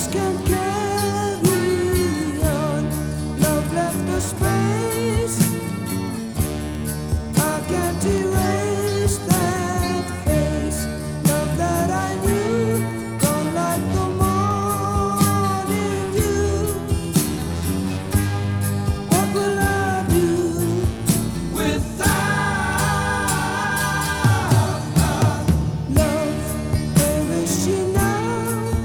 can carry on. Love left a space. I can't erase that face. Love that I knew, gone like the morning dew. What will I do without love? Where is she now?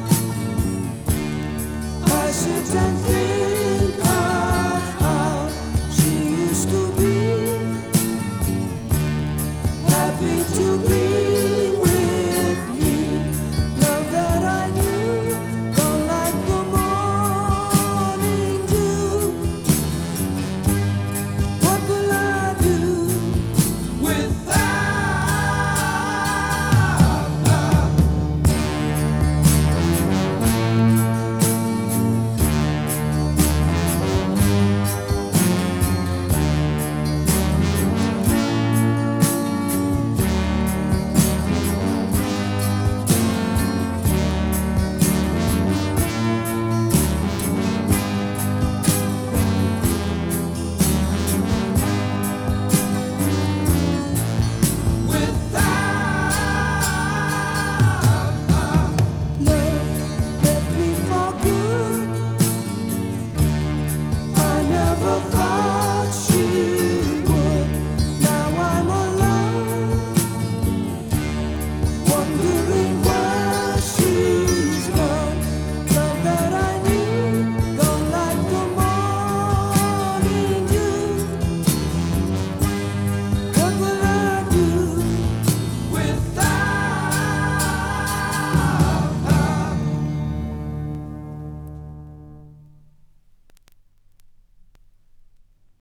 I sit and think of how she used to be, happy to be.